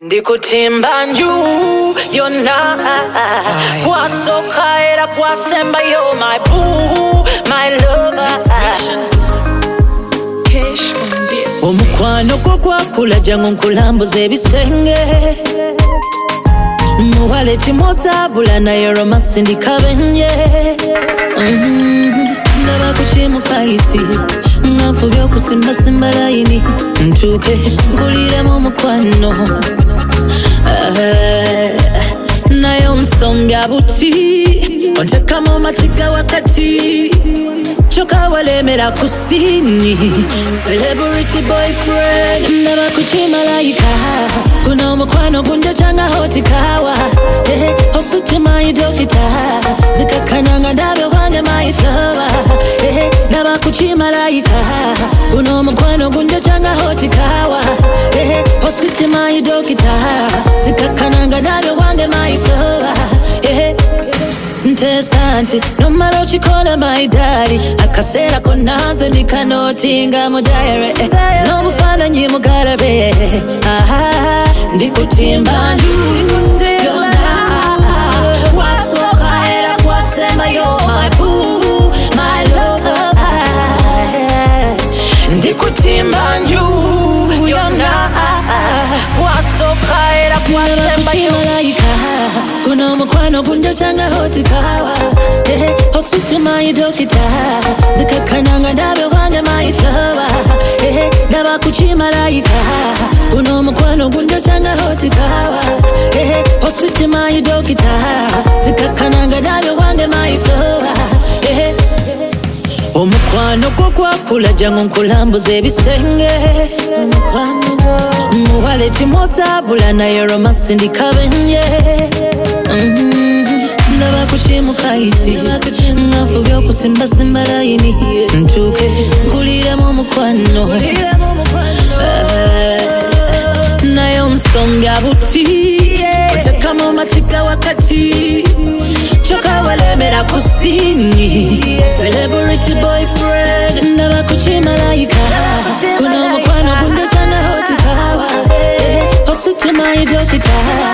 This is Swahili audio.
Ndikutimba nju yona kwasoka era kwasemba yo my boo my lover omukwano gwo gwakula jangu nkulambuza ebisenge muwale timozabula naye romasi ndikabenye ndaba kuchimukayisi nganfubye okusimbasimba layini ntuuke nkuliremu omukwano naye onsombya buti ontekamu matiga wakati choka walemera kusini celebrity boyfriend ndaba kuchimalayika kuno omukwano gunjacanga hotikawa osutte my dokita zikakananga ndabe wange my flower ndaba kuchimalayika kuno omukwano gunjacanga hotikawa osutte my dokita zikakananga ndabe wange my flower Ntesanti, no matter chikola my daddy akasera konanze nikanotinga mu diary no mufana nyi mugarabe ndikutimba yona wasoka era kwasemba yo my boo my lover ndikutimba yona wasoka era kwasemba yo kuno mukwano gunjacanga hotikawa osutte my dokita zikakananga ndabe wange my flower ndaba kuchimalayika kuno mukwano gunjacanga hotikawa osutte my dokita zikakananga ndabe wange my flower omukwano gwo gwakula jangu nkulambuza ebisenge muwale timozabula naye romasi ndikabenye ndaba kuchimukayisi nganfubye okusimbasimba layini ntuuke nkuliremu omukwano naye onsombya buti otekamu matiga wakati choka walemera kusini celebrity boyfriend ndaba kuchimalayika kuno omukwano gunjacanga hotikawa osutte my dokita